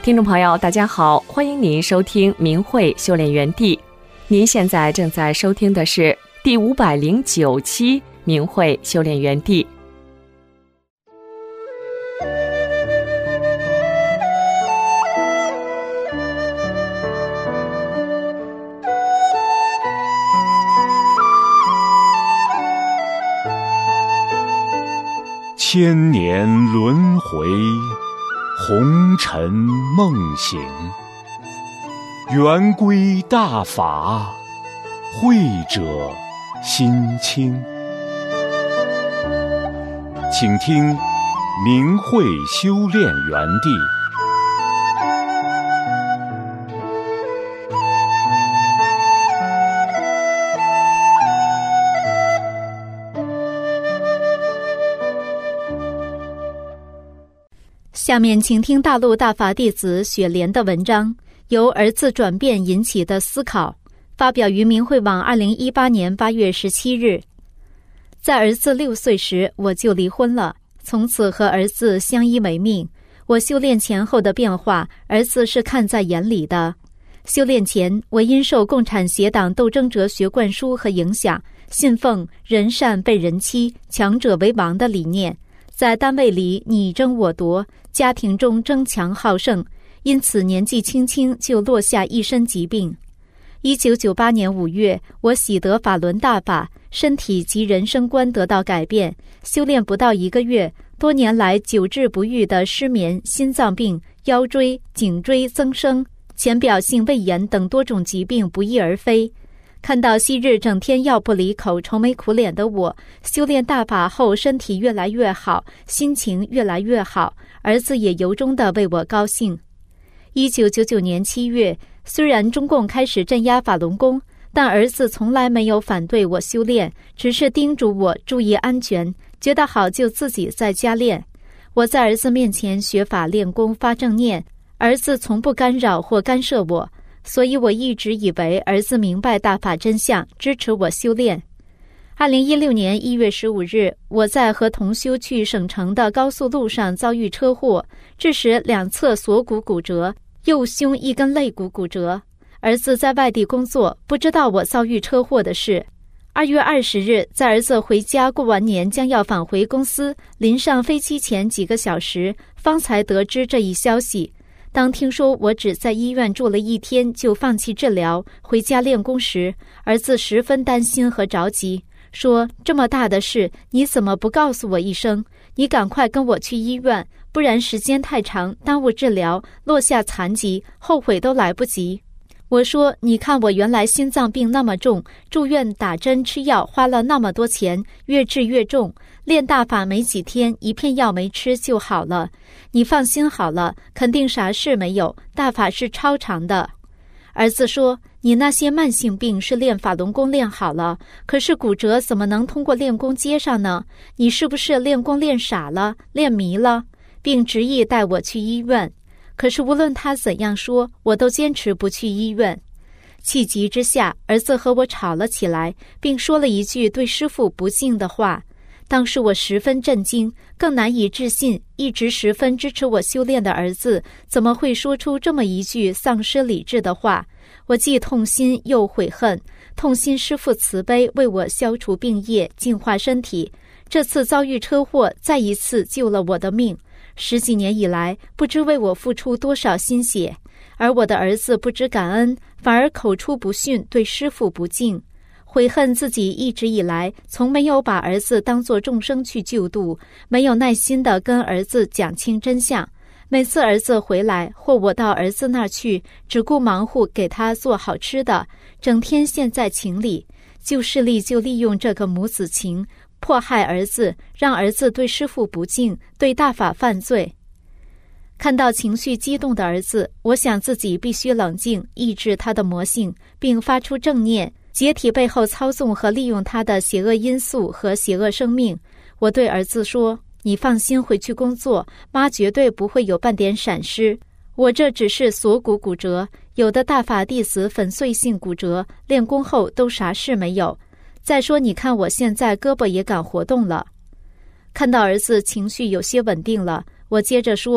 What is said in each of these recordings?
听众朋友大家好，欢迎您收听明慧修炼园地。您现在正在收听的是第509期明慧修炼园地。 千年轮回，红尘梦醒，圆规大法，慧者心清。请听明慧修炼园地。 下面请听大陆大法弟子雪莲的文章，由儿子转变引起的思考，发表于明慧网2018年8月17日。在儿子6岁时，我就离婚了，从此和儿子相依为命。我修炼前后的变化，儿子是看在眼里的。修炼前，我因受共产协党斗争哲学灌输和影响，信奉人善被人欺，强者为王的理念，在单位里你争我夺，家庭中争强好胜，因此年纪轻轻就落下一身疾病。1998年5月，我喜得法轮大法，身体及人生观得到改变。修炼不到1个月，多年来久治不愈的失眠、心脏病、腰椎、颈椎增生、浅表性胃炎等多种疾病不翼而飞。看到昔日整天药不离口、愁眉苦脸的我，修炼大法后身体越来越好，心情越来越好，儿子也由衷地为我高兴。1999年7月，虽然中共开始镇压法轮功，但儿子从来没有反对我修炼，只是叮嘱我注意安全，觉得好就自己在家练。我在儿子面前学法练功发正念，儿子从不干扰或干涉我，所以我一直以为儿子明白大法真相，支持我修炼。2016年1月15日，我在和同修去省城的高速路上遭遇车祸，致使2侧锁骨骨折，右胸1根肋骨骨折。儿子在外地工作，不知道我遭遇车祸的事。2月20日，在儿子回家过完年将要返回公司，临上飞机前几个小时，方才得知这一消息。当听说我只在医院住了1天就放弃治疗，回家练功时，儿子十分担心和着急，说这么大的事你怎么不告诉我一声，你赶快跟我去医院，不然时间太长，耽误治疗，落下残疾，后悔都来不及。我说你看我原来心脏病那么重，住院打针吃药花了那么多钱，越治越重，练大法没几天1片药没吃就好了，你放心好了，肯定啥事没有，大法是超常的。儿子说你那些慢性病是练法轮功练好了，可是骨折怎么能通过练功接上呢？你是不是练功练傻了，练迷了？并执意带我去医院。可是无论他怎样说，我都坚持不去医院。气急之下，儿子和我吵了起来，并说了一句对师父不敬的话。当时我十分震惊，更难以置信，一直十分支持我修炼的儿子怎么会说出这么一句丧失理智的话。我既痛心又悔恨，痛心师父慈悲为我消除病业，净化身体，这次遭遇车祸再一次救了我的命。10几年以来，不知为我付出多少心血，而我的儿子不知感恩，反而口出不逊，对师父不敬。悔恨自己一直以来从没有把儿子当作众生去救度，没有耐心地跟儿子讲清真相。每次儿子回来或我到儿子那儿去，只顾忙活给他做好吃的，整天陷在情里。旧势力就利用这个母子情迫害儿子，让儿子对师父不敬，对大法犯罪。看到情绪激动的儿子，我想自己必须冷静，抑制他的魔性，并发出正念，解体背后操纵和利用他的邪恶因素和邪恶生命。我对儿子说，你放心回去工作，妈绝对不会有半点闪失。我这只是锁骨骨折，有的大法弟子粉碎性骨折，练功后都啥事没有。再说你看我现在胳膊也敢活动了。看到儿子情绪有些稳定了，我接着说，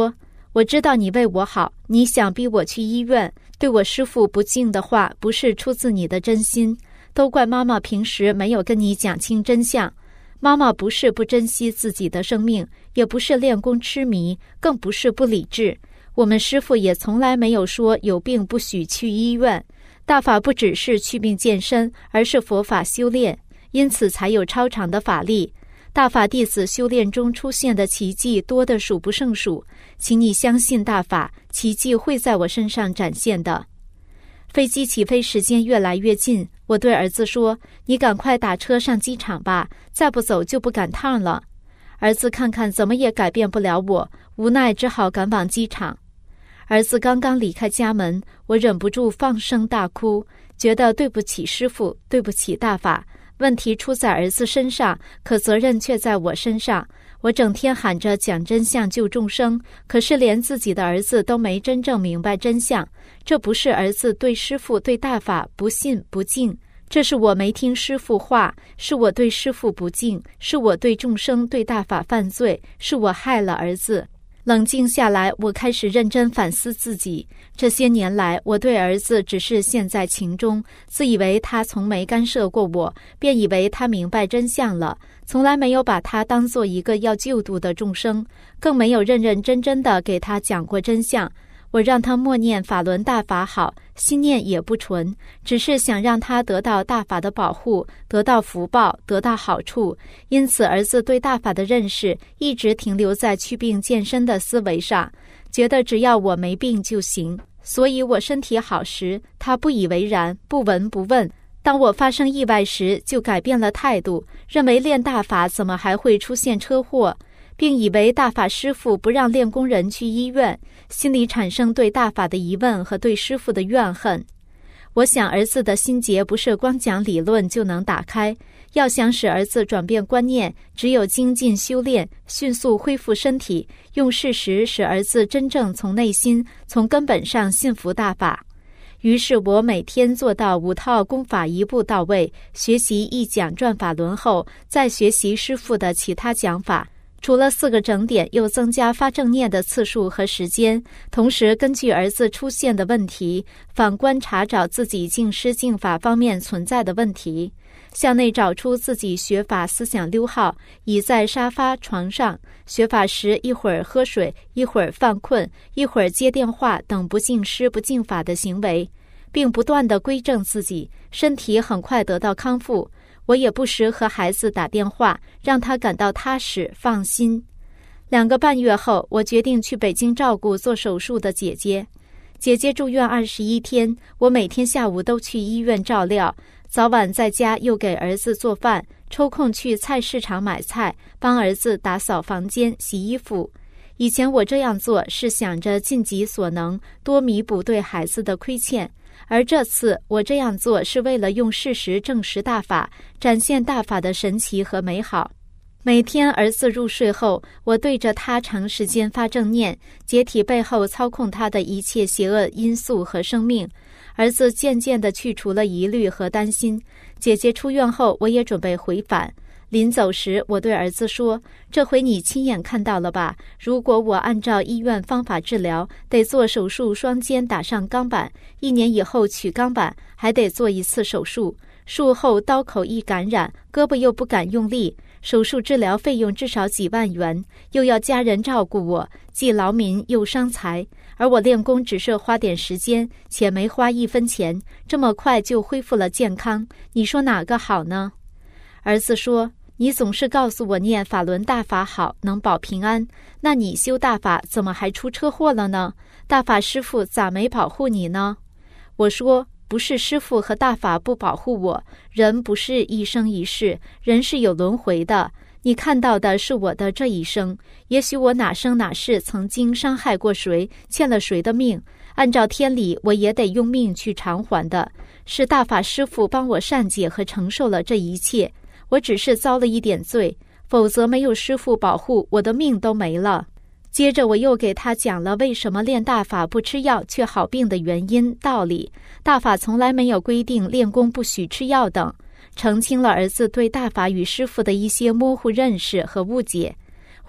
我知道你为我好，你想逼我去医院，对我师父不敬的话，不是出自你的真心，都怪妈妈平时没有跟你讲清真相。妈妈不是不珍惜自己的生命，也不是练功痴迷，更不是不理智。我们师父也从来没有说有病不许去医院。大法不只是祛病健身，而是佛法修炼，因此才有超常的法力。大法弟子修炼中出现的奇迹多得数不胜数，请你相信大法，奇迹会在我身上展现的。飞机起飞时间越来越近，我对儿子说：“你赶快打车上机场吧，再不走就不赶趟了。”儿子看看怎么也改变不了我，无奈只好赶往机场。儿子刚刚离开家门，我忍不住放声大哭，觉得对不起师父，对不起大法。问题出在儿子身上，可责任却在我身上。我整天喊着讲真相救众生，可是连自己的儿子都没真正明白真相。这不是儿子对师父对大法不信不敬，这是我没听师父话，是我对师父不敬，是我对众生对大法犯罪，是我害了儿子。冷静下来，我开始认真反思自己。这些年来，我对儿子只是陷在情中，自以为他从没干涉过我，便以为他明白真相了，从来没有把他当作一个要救度的众生，更没有认认真真的给他讲过真相。我让他默念法轮大法好，心念也不纯，只是想让他得到大法的保护，得到福报，得到好处。因此儿子对大法的认识一直停留在祛病健身的思维上，觉得只要我没病就行。所以我身体好时，他不以为然，不闻不问。当我发生意外时，就改变了态度，认为练大法怎么还会出现车祸，并以为大法师父不让练功人去医院，心里产生对大法的疑问和对师父的怨恨。我想儿子的心结不是光讲理论就能打开，要想使儿子转变观念，只有精进修炼，迅速恢复身体，用事实使儿子真正从内心从根本上信服大法。于是我每天做到5套功法一步到位，学习一讲转法轮后，再学习师父的其他讲法，除了4个整点，又增加发正念的次数和时间，同时根据儿子出现的问题，反观查找自己敬师敬法方面存在的问题，向内找出自己学法思想溜号，倚在沙发床上学法时，一会儿喝水，一会儿犯困，一会儿接电话等不敬师不敬法的行为，并不断地归正自己，身体很快得到康复。我也不时和孩子打电话，让他感到踏实放心。2个半月后，我决定去北京照顾做手术的姐姐。姐姐住院21天，我每天下午都去医院照料，早晚在家又给儿子做饭，抽空去菜市场买菜，帮儿子打扫房间洗衣服。以前我这样做是想着尽己所能，多弥补对孩子的亏欠，而这次我这样做是为了用事实证实大法，展现大法的神奇和美好。每天儿子入睡后，我对着他长时间发正念，解体背后操控他的一切邪恶因素和生命。儿子渐渐地去除了疑虑和担心。姐姐出院后，我也准备回返。临走时，我对儿子说：“这回你亲眼看到了吧？如果我按照医院方法治疗，得做手术，双肩打上钢板，1年以后取钢板，还得做一次手术。术后刀口一感染，胳膊又不敢用力，手术治疗费用至少几万元，又要家人照顾我，既劳民又伤财。而我练功只是花点时间，且没花1分钱，这么快就恢复了健康，你说哪个好呢？”儿子说：“你总是告诉我念法轮大法好，能保平安，那你修大法怎么还出车祸了呢？大法师父咋没保护你呢？”我说：“不是师父和大法不保护我，人不是一生一世，人是有轮回的。你看到的是我的这一生，也许我哪生哪世曾经伤害过谁，欠了谁的命，按照天理我也得用命去偿还的。是大法师父帮我善解和承受了这一切，我只是遭了一点罪，否则没有师父保护，我的命都没了。”接着我又给他讲了为什么练大法不吃药却好病的原因道理，大法从来没有规定练功不许吃药等，澄清了儿子对大法与师父的一些模糊认识和误解。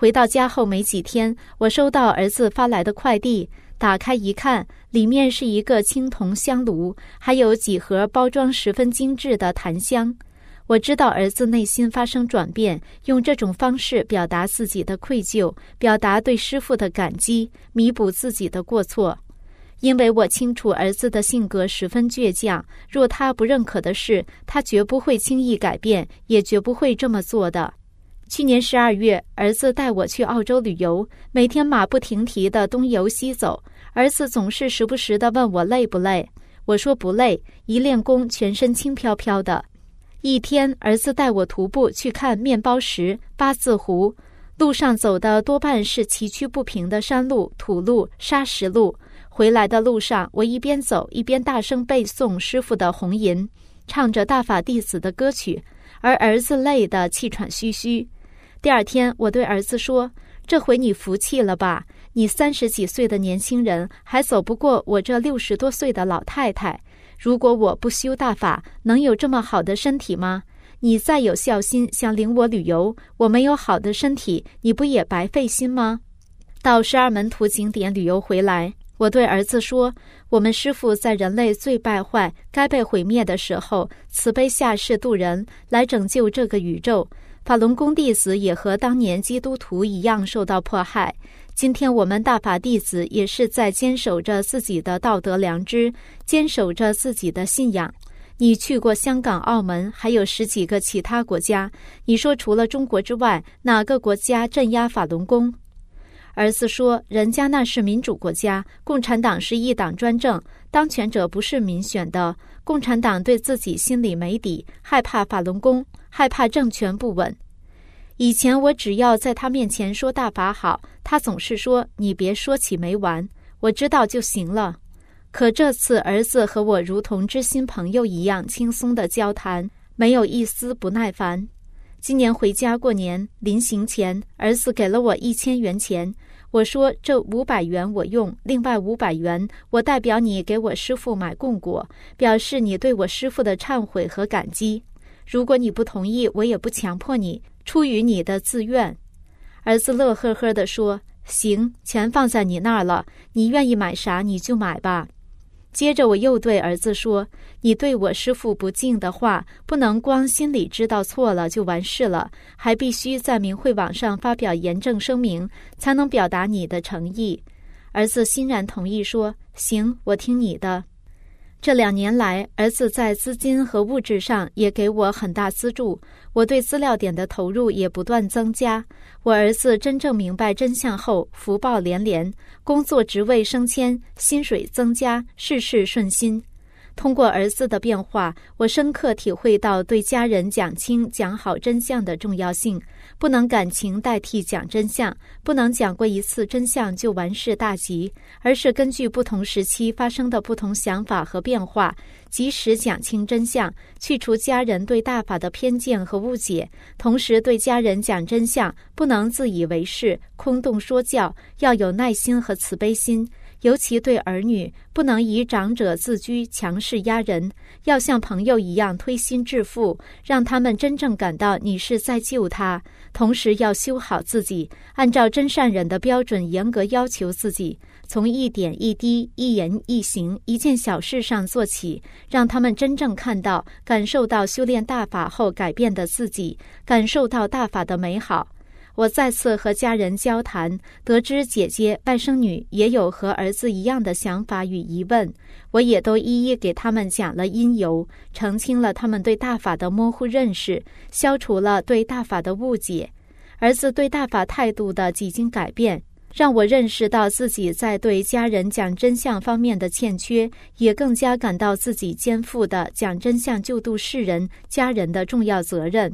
回到家后没几天，我收到儿子发来的快递，打开一看，里面是一个青铜香炉，还有几盒包装十分精致的檀香。我知道儿子内心发生转变，用这种方式表达自己的愧疚，表达对师父的感激，弥补自己的过错。因为我清楚儿子的性格十分倔强，若他不认可的事，他绝不会轻易改变，也绝不会这么做的。去年12月，儿子带我去澳洲旅游，每天马不停蹄地东游西走。儿子总是时不时地问我累不累，我说不累，一练功全身轻飘飘的。一天，儿子带我徒步去看面包石、八字湖，路上走的多半是崎岖不平的山路、土路、砂石路。回来的路上，我一边走一边大声背诵师父的红吟，唱着大法弟子的歌曲，而儿子累得气喘吁吁。第二天，我对儿子说：“这回你服气了吧？你30几岁的年轻人，还走不过我这60多岁的老太太。如果我不修大法，能有这么好的身体吗？你再有孝心，想领我旅游，我没有好的身体，你不也白费心吗？”到12门徒景点旅游回来，我对儿子说：“我们师父在人类最败坏、该被毁灭的时候，慈悲下世度人，来拯救这个宇宙。法轮功弟子也和当年基督徒一样受到迫害。今天我们大法弟子也是在坚守着自己的道德良知，坚守着自己的信仰。你去过香港、澳门，还有10几个其他国家，你说除了中国之外，哪个国家镇压法轮功？”儿子说：“人家那是民主国家，共产党是一党专政，当权者不是民选的。共产党对自己心里没底，害怕法轮功，害怕政权不稳。以前我只要在他面前说大法好，他总是说你别说起没完，我知道就行了。可这次儿子和我如同知心朋友一样轻松的交谈，没有一丝不耐烦。今年回家过年，临行前，儿子给了我1000元钱。我说这500元我用，另外500元我代表你给我师父买供果，表示你对我师父的忏悔和感激。如果你不同意，我也不强迫你，出于你的自愿。儿子乐呵呵地说：“行，钱放在你那儿了，你愿意买啥你就买吧。”接着我又对儿子说：“你对我师父不敬的话，不能光心里知道错了就完事了，还必须在明慧网上发表严正声明，才能表达你的诚意。”儿子欣然同意说：“行，我听你的。”这2年来，儿子在资金和物质上也给我很大资助，我对资料点的投入也不断增加。我儿子真正明白真相后，福报连连，工作职位升迁，薪水增加，事事顺心。通过儿子的变化，我深刻体会到对家人讲清讲好真相的重要性。不能感情代替讲真相，不能讲过一次真相就完事大吉，而是根据不同时期发生的不同想法和变化，及时讲清真相，去除家人对大法的偏见和误解。同时对家人讲真相，不能自以为是，空洞说教，要有耐心和慈悲心。尤其对儿女，不能以长者自居，强势压人，要像朋友一样推心置腹，让他们真正感到你是在救他。同时要修好自己，按照真善忍的标准严格要求自己，从一点一滴、一言一行、一件小事上做起，让他们真正看到、感受到修炼大法后改变的自己，感受到大法的美好。我再次和家人交谈，得知姐姐、外甥女也有和儿子一样的想法与疑问，我也都一一给他们讲了因由，澄清了他们对大法的模糊认识，消除了对大法的误解。儿子对大法态度的几经改变，让我认识到自己在对家人讲真相方面的欠缺，也更加感到自己肩负的讲真相救度世人、家人的重要责任。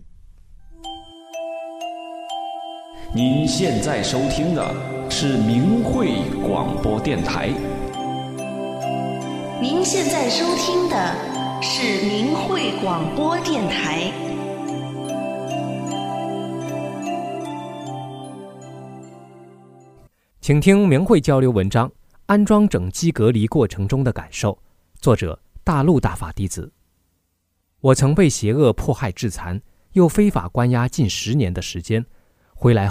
您现在收听的是明慧广播电台。 您现在收听的是明慧广播电台。 请听明慧交流文章：安装整机隔离过程中的感受。作者：大陆大法弟子。我曾被邪恶迫害致残，又非法关押近10年的时间。回来后，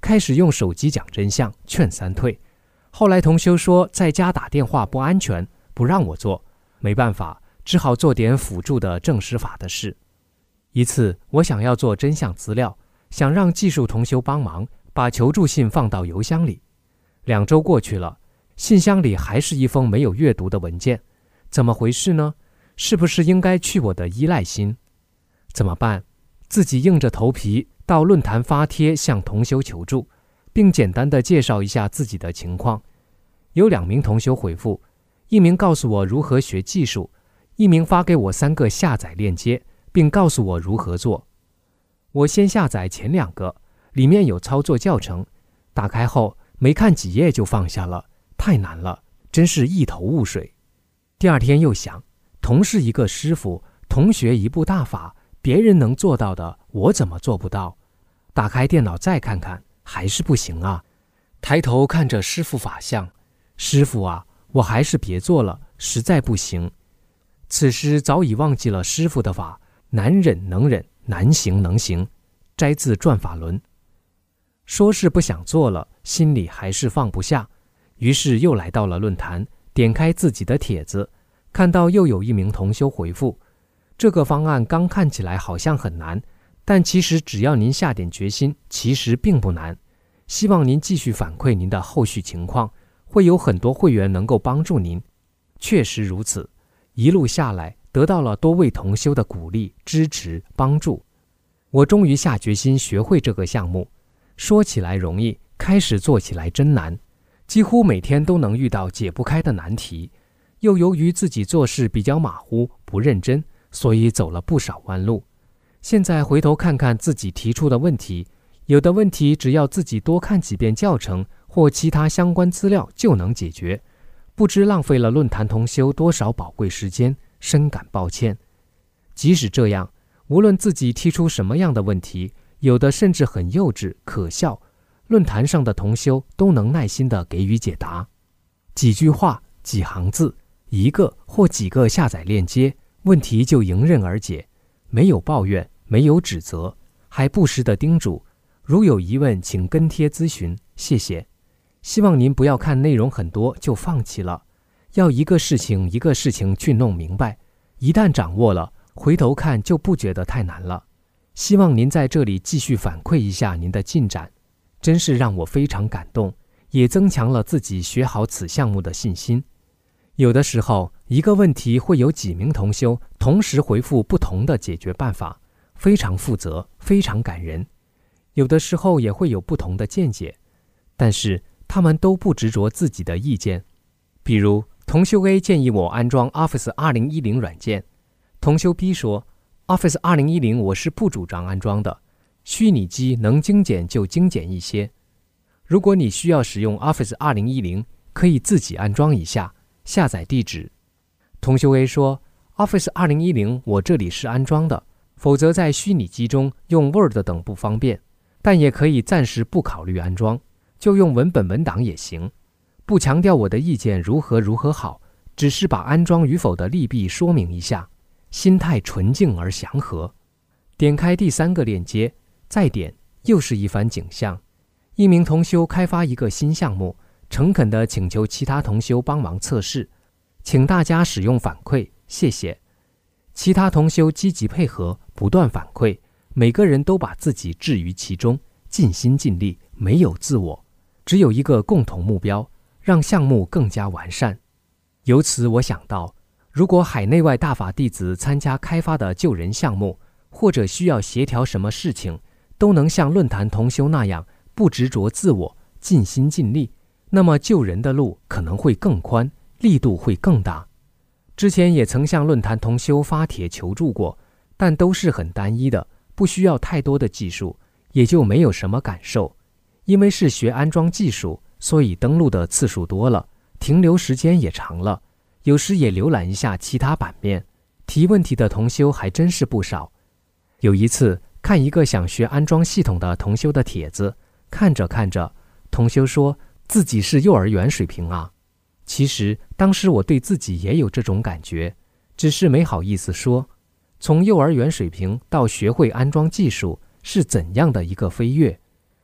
开始用手机讲真相，劝三退。后来同修说在家打电话不安全，不让我做，没办法，只好做点辅助的正师法的事。一次我想要做真相资料，想让技术同修帮忙把求助信放到邮箱里。2周过去了，信箱里还是一封没有阅读的文件，怎么回事呢？是不是应该去我的依赖心？怎么办？自己硬着头皮到论坛发帖向同修求助，并简单地介绍一下自己的情况。有2名同修回复，一名告诉我如何学技术，一名发给我3个下载链接，并告诉我如何做。我先下载前2个，里面有操作教程，打开后没看几页就放下了，太难了，真是一头雾水。第2天又想，同是一个师傅，同学一部大法，别人能做到的，我怎么做不到？打开电脑再看看，还是不行啊。抬头看着师傅法相，师傅啊，我还是别做了，实在不行。此时早已忘记了师傅的法，难忍能忍，难行能行。摘自转法轮。说是不想做了，心里还是放不下，于是又来到了论坛，点开自己的帖子，看到又有一名同修回复，这个方案刚看起来好像很难，但其实只要您下点决心，其实并不难。希望您继续反馈您的后续情况，会有很多会员能够帮助您。确实如此，一路下来得到了多位同修的鼓励、支持、帮助。我终于下决心学会这个项目，说起来容易，开始做起来真难，几乎每天都能遇到解不开的难题。又由于自己做事比较马虎、不认真，所以走了不少弯路。现在回头看看自己提出的问题，有的问题只要自己多看几遍教程或其他相关资料就能解决，不知浪费了论坛同修多少宝贵时间，深感抱歉。即使这样，无论自己提出什么样的问题，有的甚至很幼稚可笑，论坛上的同修都能耐心地给予解答。几句话、几行字，一个或几个下载链接，问题就迎刃而解，没有抱怨，没有指责，还不时地叮嘱，如有疑问请跟帖咨询，谢谢。希望您不要看内容很多就放弃了，要一个事情一个事情去弄明白，一旦掌握了，回头看就不觉得太难了。希望您在这里继续反馈一下您的进展，真是让我非常感动，也增强了自己学好此项目的信心。有的时候，一个问题会有几名同修同时回复不同的解决办法，非常负责，非常感人。有的时候也会有不同的见解，但是他们都不执着自己的意见。比如，同修 A 建议我安装 Office 2010软件，同修 B 说 Office 2010我是不主张安装的，虚拟机能精简就精简一些。如果你需要使用 Office 2010，可以自己安装一下，下载地址。同修 A 说 Office 2010我这里是安装的，否则在虚拟机中用 Word 等不方便，但也可以暂时不考虑安装，就用文本文档也行。不强调我的意见如何如何好，只是把安装与否的利弊说明一下，心态纯净而祥和。点开第3个链接，再点，又是一番景象。一名同修开发一个新项目，诚恳地请求其他同修帮忙测试，请大家使用反馈，谢谢。其他同修积极配合，不断反馈，每个人都把自己置于其中，尽心尽力，没有自我，只有一个共同目标，让项目更加完善。由此我想到，如果海内外大法弟子参加开发的救人项目，或者需要协调什么事情，都能像论坛同修那样不执着自我，尽心尽力，那么救人的路可能会更宽，力度会更大。之前也曾向论坛同修发帖求助过，但都是很单一的，不需要太多的技术，也就没有什么感受。因为是学安装技术，所以登录的次数多了，停留时间也长了，有时也浏览一下其他版面，提问题的同修还真是不少。有一次看一个想学安装系统的同修的帖子，看着看着，同修说自己是幼儿园水平啊。其实当时我对自己也有这种感觉，只是没好意思说。从幼儿园水平到学会安装技术是怎样的一个飞跃？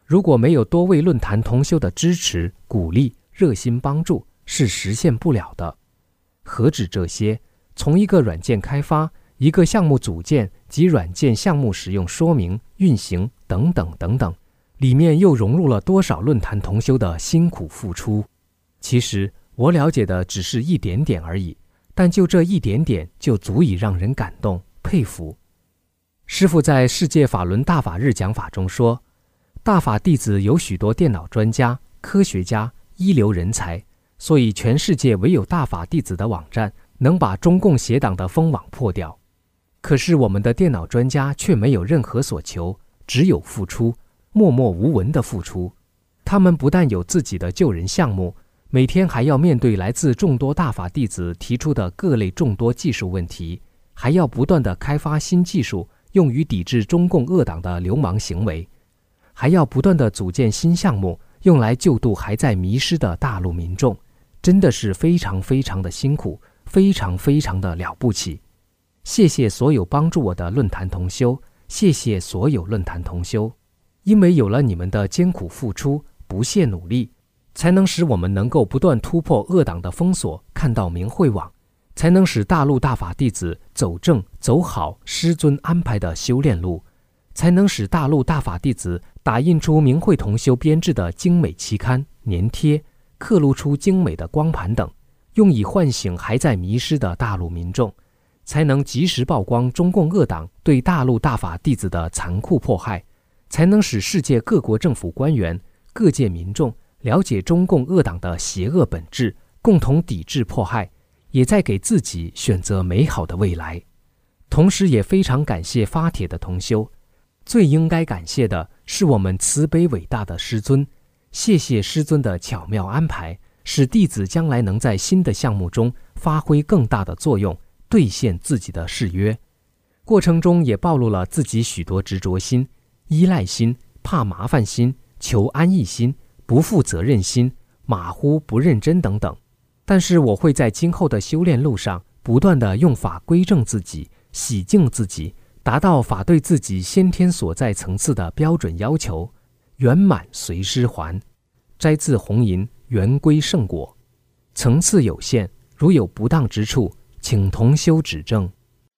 如果没有多位论坛同修的支持、鼓励、热心帮助，是实现不了的。何止这些，从一个软件开发、一个项目组建及软件项目使用说明、运行等等等等，里面又融入了多少论坛同修的辛苦付出。其实我了解的只是一点点而已，但就这一点点就足以让人感动佩服。师父在世界法轮大法日讲法中说，大法弟子有许多电脑专家、科学家、一流人才，所以全世界唯有大法弟子的网站能把中共邪党的封网破掉。可是我们的电脑专家却没有任何所求，只有付出，默默无闻的付出。他们不但有自己的救人项目，每天还要面对来自众多大法弟子提出的各类众多技术问题，还要不断地开发新技术，用于抵制中共恶党的流氓行为，还要不断地组建新项目，用来救度还在迷失的大陆民众，真的是非常非常的辛苦，非常非常的了不起。谢谢所有帮助我的论坛同修，谢谢所有论坛同修，因为有了你们的艰苦付出、不懈努力，才能使我们能够不断突破恶党的封锁，看到明慧网，才能使大陆大法弟子走正走好师尊安排的修炼路，才能使大陆大法弟子打印出明慧同修编制的精美期刊、粘贴，刻录出精美的光盘等，用以唤醒还在迷失的大陆民众，才能及时曝光中共恶党对大陆大法弟子的残酷迫害，才能使世界各国政府官员、各界民众了解中共恶党的邪恶本质，共同抵制迫害，也在给自己选择美好的未来。同时也非常感谢发帖的同修，最应该感谢的是我们慈悲伟大的师尊，谢谢师尊的巧妙安排，使弟子将来能在新的项目中发挥更大的作用，兑现自己的誓约。过程中也暴露了自己许多执着心、依赖心、怕麻烦心、求安逸心、不负责任心、马虎不认真等等。但是我会在今后的修炼路上不断地用法归正自己，洗净自己，达到法对自己先天所在层次的标准要求，圆满随师还。摘自红银，圆归圣果。层次有限，如有不当之处，请同修指正。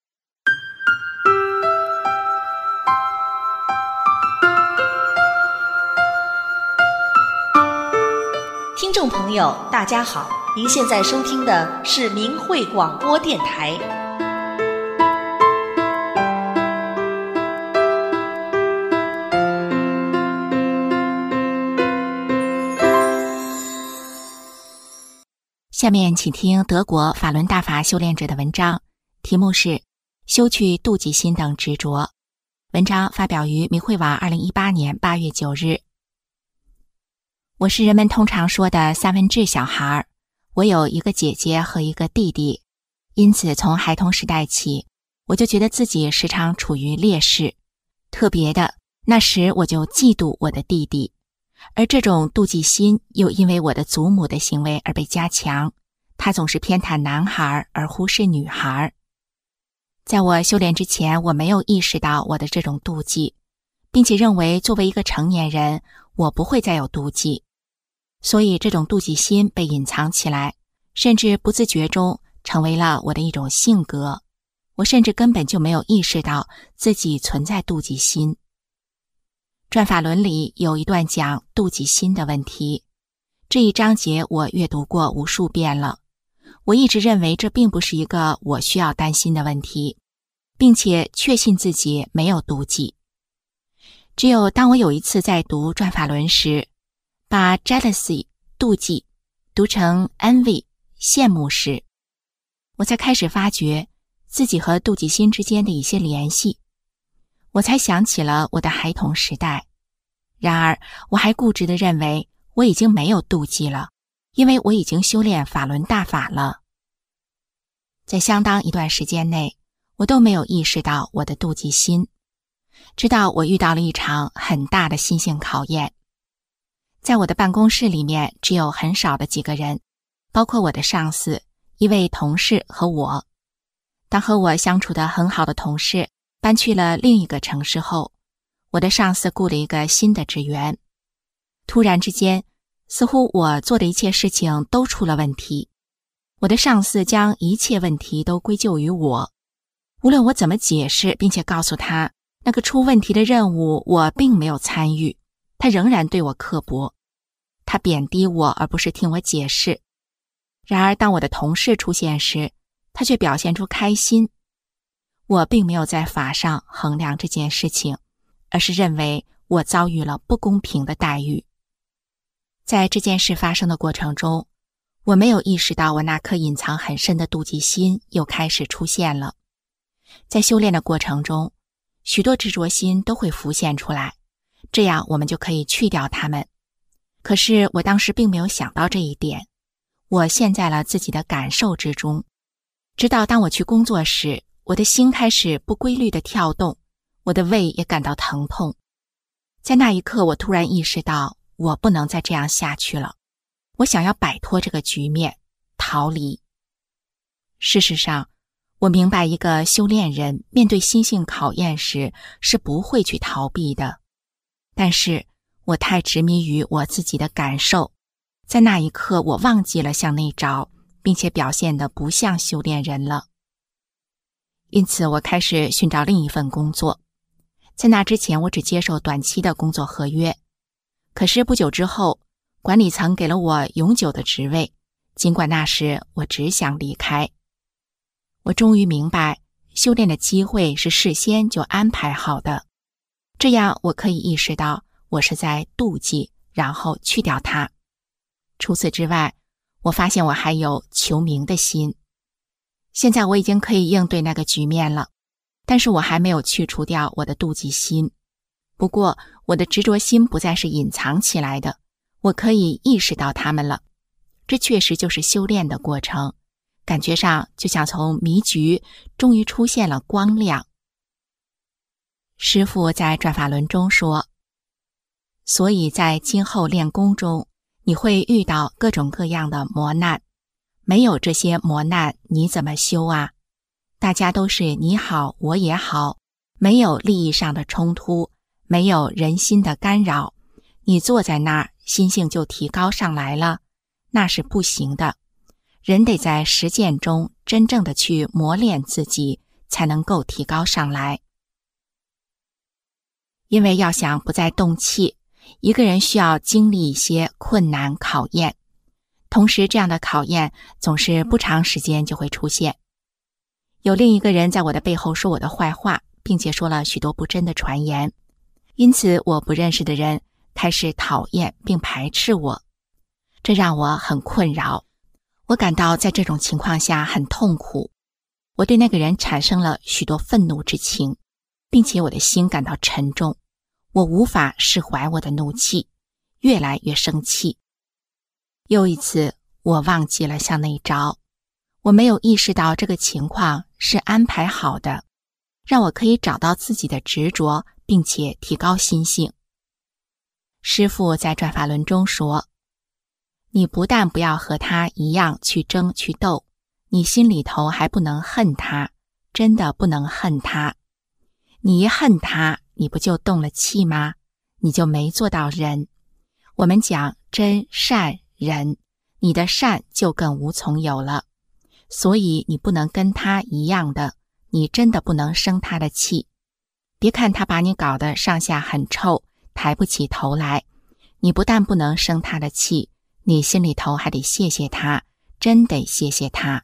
听众朋友，大家好，您现在收听的是明慧广播电台。 下面请听德国法轮大法修炼者的文章，题目是修去妒忌心等执着。文章发表于明慧网2018年8月9日。我是人们通常说的三文治小孩，我有一个姐姐和一个弟弟，因此从孩童时代起，我就觉得自己时常处于劣势。特别的，那时我就嫉妒我的弟弟，而这种妒忌心又因为我的祖母的行为而被加强，他总是偏袒男孩而忽视女孩。在我修炼之前，我没有意识到我的这种妒忌，并且认为作为一个成年人，我不会再有妒忌。所以这种妒忌心被隐藏起来，甚至不自觉中成为了我的一种性格。我甚至根本就没有意识到自己存在妒忌心。转法轮里有一段讲妒忌心的问题，这一章节我阅读过无数遍了。我一直认为这并不是一个我需要担心的问题，并且确信自己没有妒忌。只有当我有一次在读转法轮时，把 jealousy 妒忌读成 envy 羡慕时，我才开始发觉自己和妒忌心之间的一些联系。我才想起了我的孩童时代，然而我还固执地认为我已经没有妒忌了，因为我已经修炼法轮大法了。在相当一段时间内，我都没有意识到我的妒忌心，直到我遇到了一场很大的心性考验。在我的办公室里面只有很少的几个人，包括我的上司、一位同事和我。当和我相处得很好的同事搬去了另一个城市后，我的上司雇了一个新的职员， 突然之间，似乎我做的一切事情都出了问题。我的上司将一切问题都归咎于我，无论我怎么解释，并且告诉他那个出问题的任务我并没有参与，他仍然对我刻薄。他贬低我，而不是听我解释。然而当我的同事出现时，他却表现出开心。我并没有在法上衡量这件事情，而是认为我遭遇了不公平的待遇。在这件事发生的过程中，我没有意识到我那颗隐藏很深的妒忌心又开始出现了。在修炼的过程中，许多执着心都会浮现出来，这样我们就可以去掉它们。可是我当时并没有想到这一点，我陷在了自己的感受之中。直到当我去工作时，我的心开始不规律地跳动，我的胃也感到疼痛。在那一刻，我突然意识到我不能再这样下去了，我想要摆脱这个局面，逃离。事实上，我明白一个修炼人面对心性考验时是不会去逃避的，但是我太执迷于我自己的感受，在那一刻我忘记了向内找，并且表现得不像修炼人了。因此我开始寻找另一份工作，在那之前我只接受短期的工作合约。可是不久之后，管理层给了我永久的职位，尽管那时我只想离开。我终于明白，修炼的机会是事先就安排好的，这样我可以意识到我是在妒忌，然后去掉它。除此之外，我发现我还有求名的心。现在我已经可以应对那个局面了，但是我还没有去除掉我的妒忌心。不过我的执着心不再是隐藏起来的，我可以意识到它们了。这确实就是修炼的过程，感觉上就像从迷局终于出现了光亮。师父在转法轮中说，所以在今后练功中，你会遇到各种各样的磨难，没有这些磨难，你怎么修啊？大家都是你好我也好，没有利益上的冲突，没有人心的干扰，你坐在那儿，心性就提高上来了，那是不行的。人得在实践中真正的去磨练自己，才能够提高上来。因为要想不再动气，一个人需要经历一些困难考验，同时这样的考验总是不长时间就会出现。有另一个人在我的背后说我的坏话，并且说了许多不真的传言，因此我不认识的人开始讨厌并排斥我，这让我很困扰。我感到在这种情况下很痛苦，我对那个人产生了许多愤怒之情，并且我的心感到沉重，我无法释怀我的怒气，越来越生气。又一次，我忘记了向内找，我没有意识到这个情况是安排好的，让我可以找到自己的执着，并且提高心性。师父在转法轮中说，你不但不要和他一样去争去斗，你心里头还不能恨他，真的不能恨他。你一恨他，你不就动了气吗？你就没做到人。我们讲真善人，你的善就更无从有了。所以你不能跟他一样的，你真的不能生他的气。别看他把你搞得上下很臭，抬不起头来，你不但不能生他的气，你心里头还得谢谢他，真得谢谢他。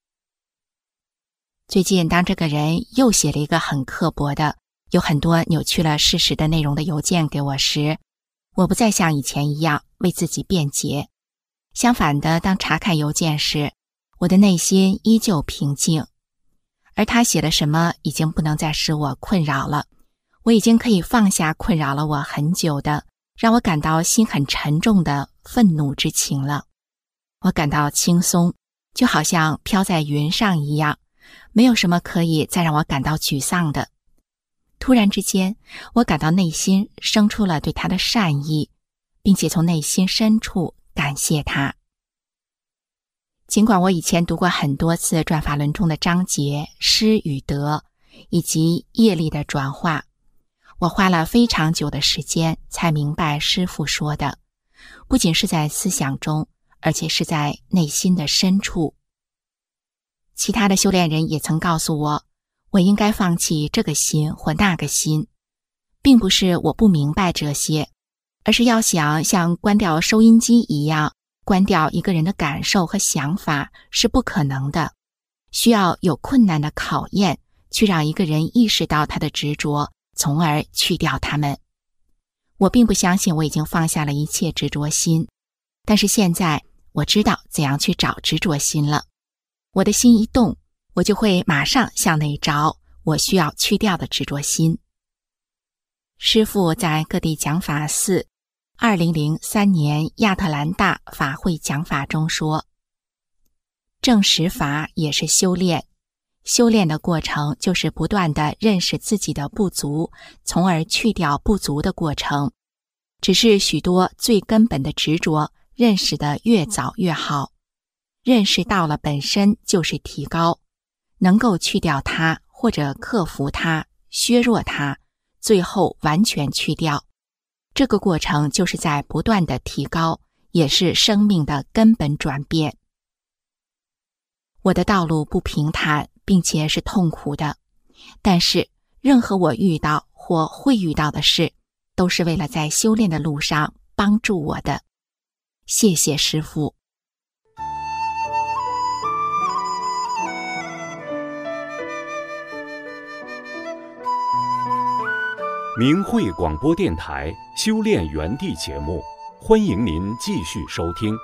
最近当这个人又写了一个很刻薄的，有很多扭曲了事实的内容的邮件给我时，我不再像以前一样为自己辩解。相反的，当查看邮件时，我的内心依旧平静，而他写了什么已经不能再使我困扰了，我已经可以放下困扰了我很久的，让我感到心很沉重的愤怒之情了。我感到轻松，就好像飘在云上一样，没有什么可以再让我感到沮丧的。突然之间，我感到内心生出了对他的善意，并且从内心深处感谢他。尽管我以前读过很多次转法轮中的章节失与得，以及业力的转化，我花了非常久的时间才明白师父说的不仅是在思想中，而且是在内心的深处。其他的修炼人也曾告诉我，我应该放弃这个心或那个心，并不是我不明白这些，而是要想像关掉收音机一样，关掉一个人的感受和想法是不可能的，需要有困难的考验，去让一个人意识到他的执着，从而去掉它们。我并不相信我已经放下了一切执着心，但是现在我知道怎样去找执着心了。我的心一动，我就会马上向内找我需要去掉的执着心。师父在各地讲法寺2003年亚特兰大法会讲法中说，正实法也是修炼，修炼的过程就是不断地认识自己的不足，从而去掉不足的过程。只是许多最根本的执着，认识得越早越好。认识到了本身就是提高，能够去掉它，或者克服它，削弱它，最后完全去掉。这个过程就是在不断的提高，也是生命的根本转变。我的道路不平坦，并且是痛苦的，但是任何我遇到或会遇到的事，都是为了在修炼的路上帮助我的。谢谢师父。 明慧广播电台修炼园地节目，欢迎您继续收听。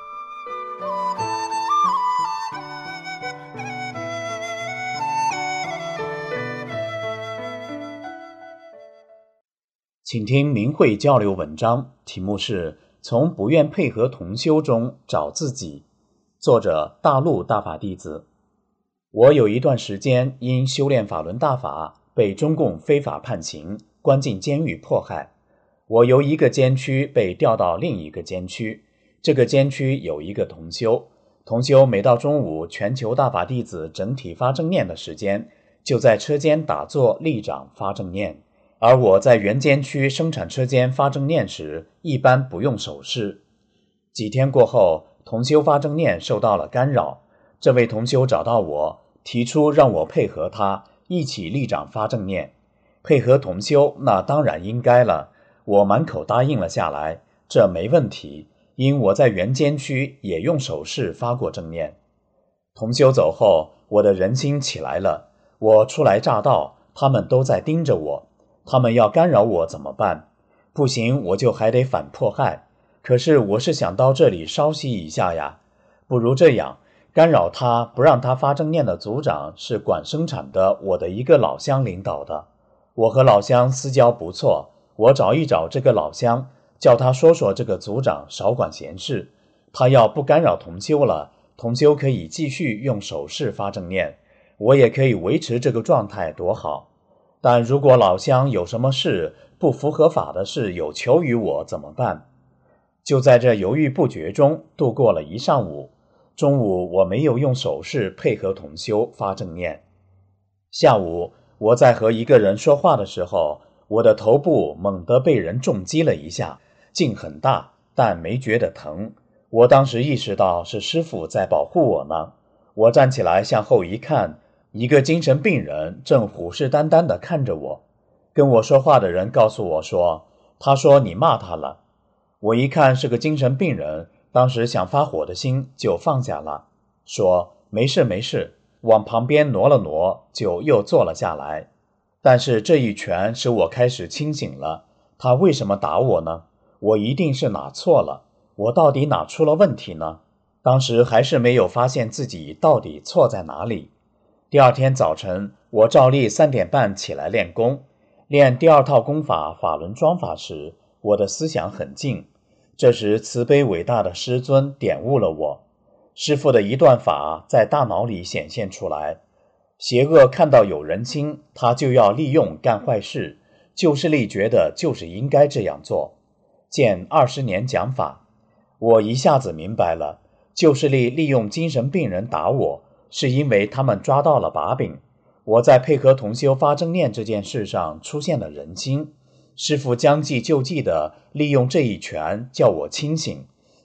请听明慧交流文章，题目是从不愿配合同修中找自己，作者大陆大法弟子。我有一段时间因修炼法轮大法被中共非法判刑，关进监狱迫害。我由一个监区被调到另一个监区，这个监区有一个同修，同修每到中午全球大法弟子整体发正念的时间，就在车间打坐立掌发正念。而我在原监区生产车间发正念时，一般不用手势。几天过后，同修发正念受到了干扰，这位同修找到我，提出让我配合他一起立掌发正念。配合同修那当然应该了，我满口答应了下来，这没问题，因我在原监区也用手势发过正念。同修走后，我的人心起来了，我初来乍到，他们都在盯着我，他们要干扰我怎么办？不行，我就还得反迫害。可是我是想到这里稍息一下呀，不如这样，干扰他不让他发正念的组长是管生产的我的一个老乡领导的。我和老乡私交不错，我找一找这个老乡，叫他说说这个组长少管闲事。他要不干扰同修了，同修可以继续用手势发正念，我也可以维持这个状态，多好。但如果老乡有什么事不符合法的事有求于我怎么办？就在这犹豫不决中度过了一上午。中午我没有用手势配合同修发正念。下午我在和一个人说话的时候，我的头部猛地被人重击了一下，劲很大，但没觉得疼。我当时意识到是师父在保护我呢。我站起来向后一看，一个精神病人正虎视眈眈地看着我。跟我说话的人告诉我说，他说你骂他了。我一看是个精神病人，当时想发火的心就放下了，说没事没事，往旁边挪了挪，就又坐了下来。但是这一拳使我开始清醒了，他为什么打我呢？我一定是哪错了，我到底哪出了问题呢？当时还是没有发现自己到底错在哪里。第二天早晨，我照例3点半起来练功，练第二套功法法轮桩法时，我的思想很静。这时慈悲伟大的师尊点悟了我，师父的一段法在大脑里显现出来。邪恶看到有人心，他就要利用干坏事，旧势力觉得就是应该这样做。见20年讲法，我一下子明白了，旧势力利用精神病人打我，是因为他们抓到了把柄。我在配合同修发正念这件事上出现了人心，师父将计就计地利用这一拳叫我清醒，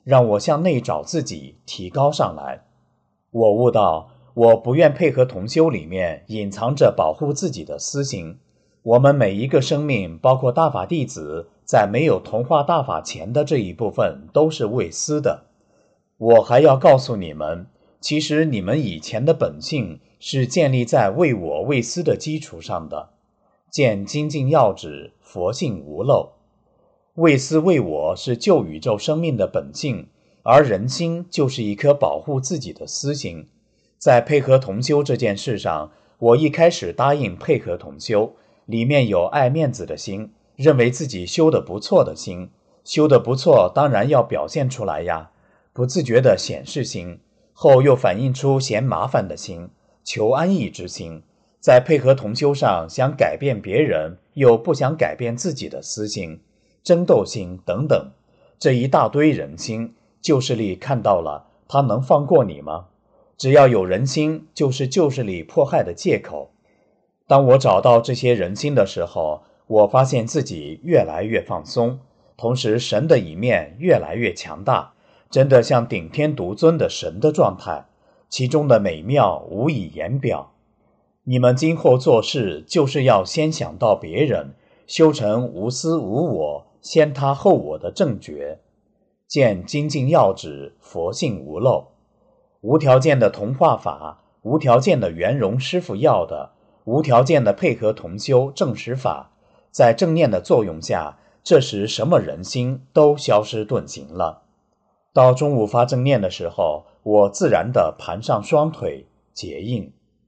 让我向内找自己，提高上来。我悟到，我不愿配合同修里面隐藏着保护自己的私心。我们每一个生命，包括大法弟子，在没有同化大法前的这一部分都是未私的。我还要告诉你们，其实你们以前的本性是建立在为我为私的基础上的。见精进要旨，佛性无漏。为私为我是旧宇宙生命的本性，而人心就是一颗保护自己的私心。在配合同修这件事上，我一开始答应配合同修，里面有爱面子的心，认为自己修得不错的心，修得不错当然要表现出来呀，不自觉的显示心，后又反映出嫌麻烦的心，求安逸之心，在配合同修上想改变别人，又不想改变自己的私心，争斗心等等，这一大堆人心，旧势力看到了，他能放过你吗？只要有人心，就是旧势力迫害的借口。当我找到这些人心的时候，我发现自己越来越放松，同时神的一面越来越强大，真的像顶天独尊的神的状态，其中的美妙无以言表。你们今后做事就是要先想到别人，修成无私无我，先他后我的正觉。见精进要旨，佛性无漏。无条件的同化法，无条件的圆融师父要的，无条件的配合同修正实法，在正念的作用下，这时什么人心都消失遁形了。到中午发正念的时候，我自然地盘上双腿结印。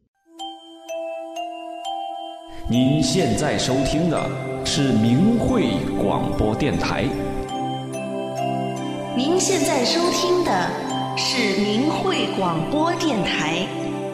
您现在收听的是明慧广播电台。 您现在收听的是明慧广播电台。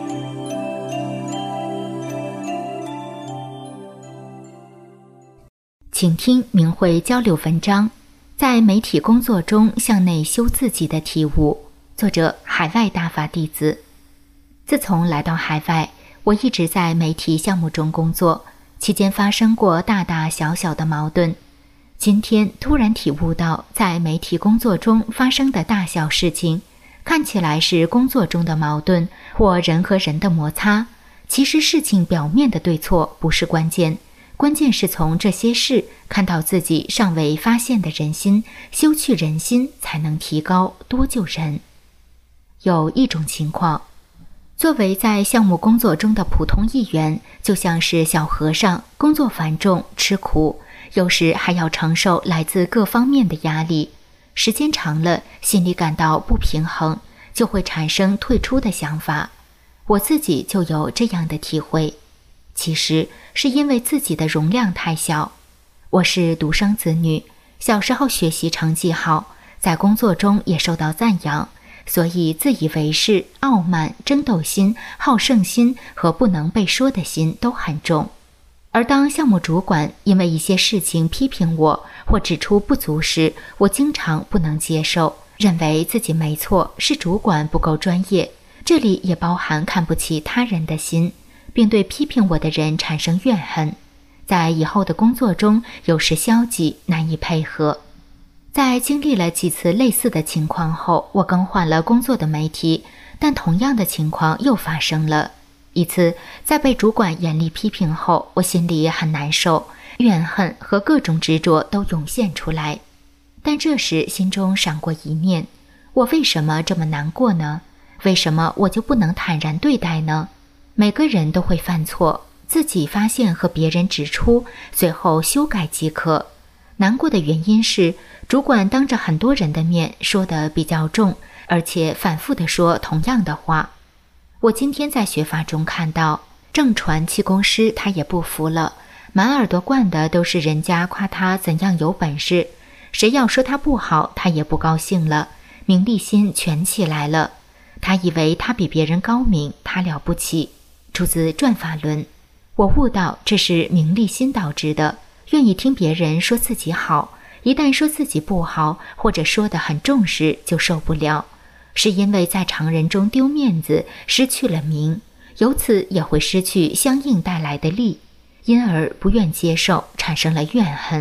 请听明慧交流文章，在媒体工作中向内修自己的体悟。作者：海外大法弟子。自从来到海外，我一直在媒体项目中工作，期间发生过大大小小的矛盾。今天突然体悟到，在媒体工作中发生的大小事情，看起来是工作中的矛盾或人和人的摩擦，其实事情表面的对错不是关键，关键是从这些事看到自己尚未发现的人心，修去人心才能提高多救人。有一种情况，作为在项目工作中的普通一员，就像是小和尚，工作繁重吃苦，有时还要承受来自各方面的压力，时间长了，心里感到不平衡，就会产生退出的想法。我自己就有这样的体会，其实是因为自己的容量太小。我是独生子女，小时候学习成绩好，在工作中也受到赞扬，所以自以为是、傲慢、争斗心、好胜心和不能被说的心都很重。而当项目主管因为一些事情批评我或指出不足时，我经常不能接受，认为自己没错，是主管不够专业，这里也包含看不起他人的心，并对批评我的人产生怨恨。在以后的工作中，有时消极，难以配合。在经历了几次类似的情况后，我更换了工作的媒体，但同样的情况又发生了。一次，在被主管严厉批评后，我心里很难受，怨恨和各种执着都涌现出来。但这时心中闪过一念，我为什么这么难过呢？为什么我就不能坦然对待呢？每个人都会犯错，自己发现和别人指出，随后修改即可。难过的原因是，主管当着很多人的面说得比较重，而且反复地说同样的话。我今天在学法中看到，正传气功师他也不服了，满耳朵灌的都是人家夸他怎样有本事，谁要说他不好，他也不高兴了，名利心全起来了。他以为他比别人高明，他了不起。出自《转法轮》。我悟到这是名利心导致的，愿意听别人说自己好，一旦说自己不好，或者说得很重视，就受不了。是因为在常人中丢面子，失去了名，由此也会失去相应带来的利，因而不愿接受，产生了怨恨。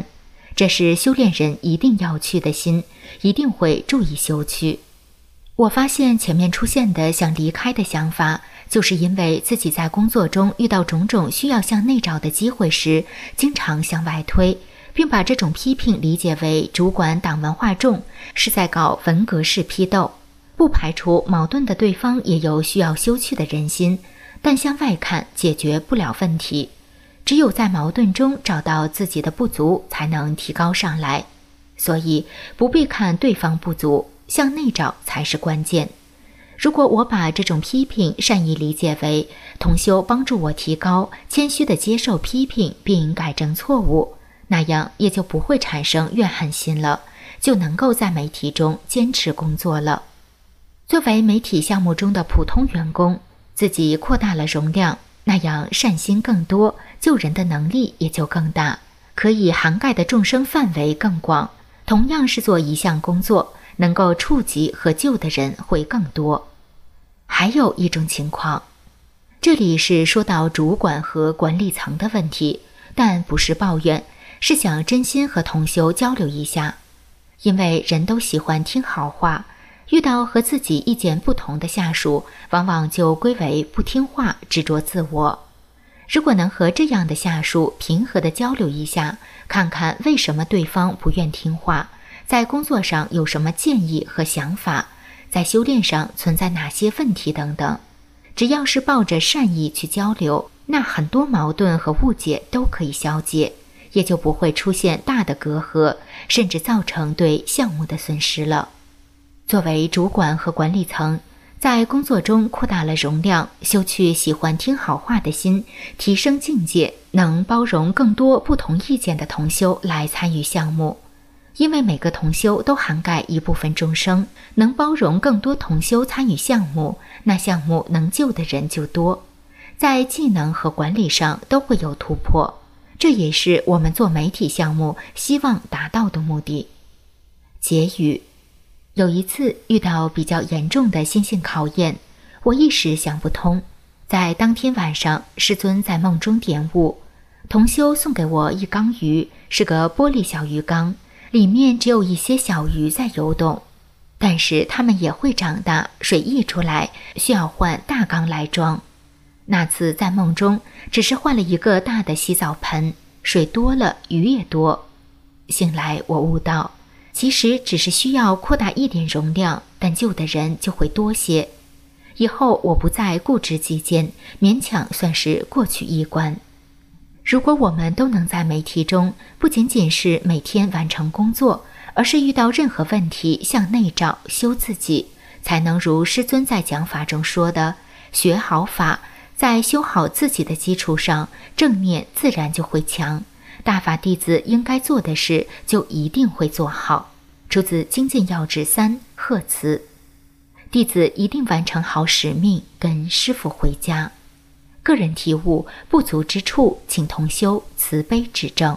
这是修炼人一定要去的心，一定会注意修去。我发现前面出现的想离开的想法，就是因为自己在工作中遇到种种需要向内找的机会时，经常向外推，并把这种批评理解为主管党文化重，是在搞文革式批斗。不排除矛盾的对方也有需要修去的人心，但向外看解决不了问题。只有在矛盾中找到自己的不足，才能提高上来。所以不必看对方不足，向内找才是关键。如果我把这种批评善意理解为同修帮助我提高，谦虚地接受批评并改正错误，那样也就不会产生怨恨心了，就能够在媒体中坚持工作了。作为媒体项目中的普通员工，自己扩大了容量，那样善心更多，救人的能力也就更大，可以涵盖的众生范围更广。同样是做一项工作，能够触及和救的人会更多。还有一种情况，这里是说到主管和管理层的问题，但不是抱怨，是想真心和同修交流一下。因为人都喜欢听好话，遇到和自己意见不同的下属，往往就归为不听话，执着自我。如果能和这样的下属平和地交流一下，看看为什么对方不愿听话，在工作上有什么建议和想法，在修炼上存在哪些问题等等，只要是抱着善意去交流，那很多矛盾和误解都可以消解，也就不会出现大的隔阂，甚至造成对项目的损失了。作为主管和管理层，在工作中扩大了容量，修去喜欢听好话的心，提升境界，能包容更多不同意见的同修来参与项目。因为每个同修都涵盖一部分众生，能包容更多同修参与项目，那项目能救的人就多，在技能和管理上都会有突破。这也是我们做媒体项目希望达到的目的。结语：有一次遇到比较严重的心性考验，我一时想不通。在当天晚上，师尊在梦中点悟，同修送给我一缸鱼，是个玻璃小鱼缸，里面只有一些小鱼在游动，但是它们也会长大，水溢出来，需要换大缸来装。那次在梦中，只是换了一个大的洗澡盆，水多了，鱼也多。醒来我悟到，其实只是需要扩大一点容量，但救的人就会多些。以后我不再固执己见，勉强算是过去一关。如果我们都能在媒体中，不仅仅是每天完成工作，而是遇到任何问题向内找，修自己，才能如师尊在讲法中说的，学好法，在修好自己的基础上，正念自然就会强。大法弟子应该做的事，就一定会做好。出自《精进要旨3》贺词。弟子一定完成好使命，跟师父回家。个人体悟不足之处，请同修慈悲指正。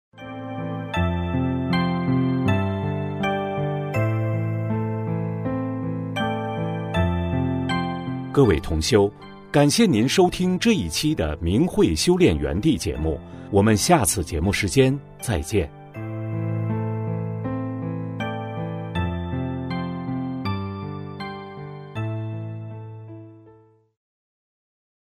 各位同修，感谢您收听这一期的明慧修炼园地节目，我们下次节目时间再见。